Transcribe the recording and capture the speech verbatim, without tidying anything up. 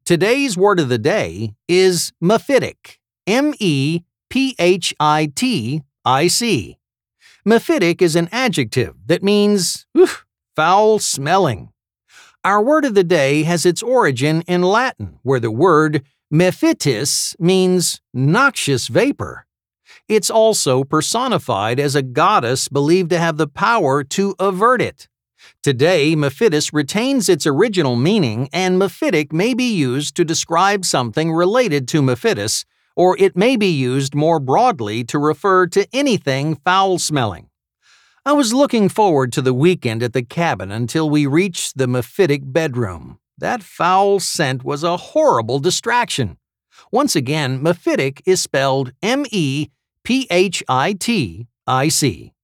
Today's word of the day is mephitic. M E P H I T I C. Mephitic is an adjective that means oof, foul-smelling. Our word of the day has its origin in Latin, where the word mephitis means noxious vapor. It's also personified as a goddess believed to have the power to avert it. Today, mephitis retains its original meaning, and mephitic may be used to describe something related to mephitis, or it may be used more broadly to refer to anything foul-smelling. I was looking forward to the weekend at the cabin until we reached the mephitic bedroom. That foul scent was a horrible distraction. Once again, mephitic is spelled M E P H I T I C.